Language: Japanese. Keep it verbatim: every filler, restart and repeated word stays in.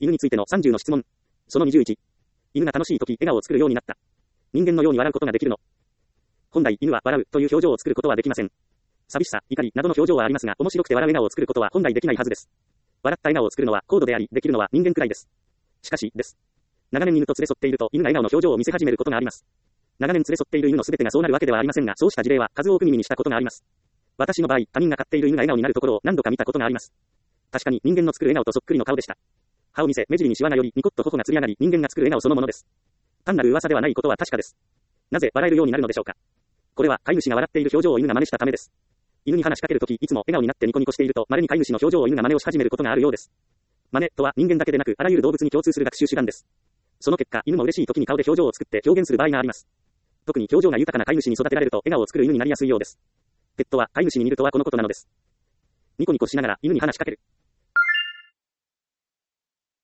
犬についてのさんじゅうの質問。そのにじゅういち。犬が楽しい時、笑顔を作るようになった。人間のように笑うことができるの。本来、犬は笑うという表情を作ることはできません。寂しさ、怒りなどの表情はありますが、面白くて笑う笑顔を作ることは本来できないはずです。笑った笑顔を作るのは高度であり、できるのは人間くらいです。しかし、です。長年犬と連れ添っていると、犬が笑顔の表情を見せ始めることがあります。長年連れ添っている犬のすべてがそうなるわけではありませんが、そうした事例は数多く耳にしたことがあります。私の場合、他人が飼っている犬が笑顔になるところを何度か見たことがあります。確かに人間の作る笑顔とそっくりの顔でした。歯を見せ、目尻にシワが寄り、ニコッと頬がつり上がり、人間が作る笑顔そのものです。単なる噂ではないことは確かです。なぜ笑えるようになるのでしょうか。これは飼い主が笑っている表情を犬が真似したためです。犬に話しかけるとき、いつも笑顔になってニコニコしていると、稀に飼い主の表情を犬が真似をし始めることがあるようです。真似とは人間だけでなく、あらゆる動物に共通する学習手段です。その結果、犬も嬉しい時に顔で表情を作って表現する場合があります。特に表情が豊かな飼い主に育てられると笑顔を作る犬になりやすいようです。ペットは飼い主に似るとはこのことなのです。ニコニコしながら犬に話しかける。